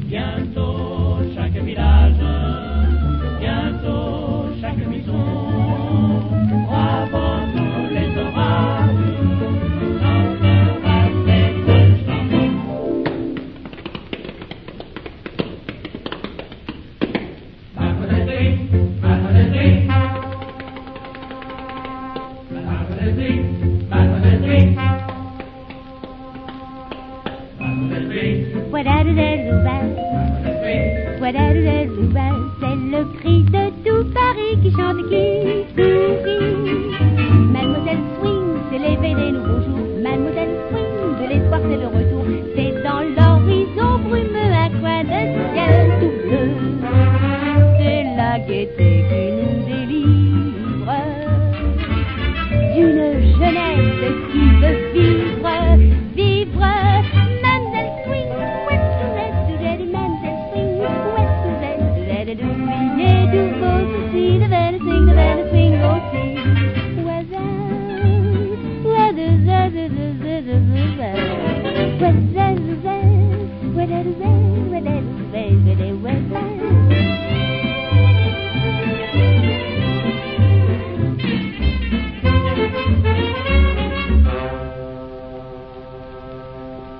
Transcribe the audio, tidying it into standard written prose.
Bientôt chaque village, bientôt chaque maison, avant tous les orages, chantera cette chanson. C'est le cri de tout Paris qui chante et qui sourit. Mademoiselle Swing, c'est l'éveil des nouveaux jours. Mademoiselle Swing, de l'espoir c'est le retour. C'est dans l'horizon brumeux un coin de ciel tout bleu. C'est la gaieté qui nous délivre d'une jeunesse qui veut vivre. Mademoiselle Swing, oubliez tous vos soucis, devez le swing aussi. What's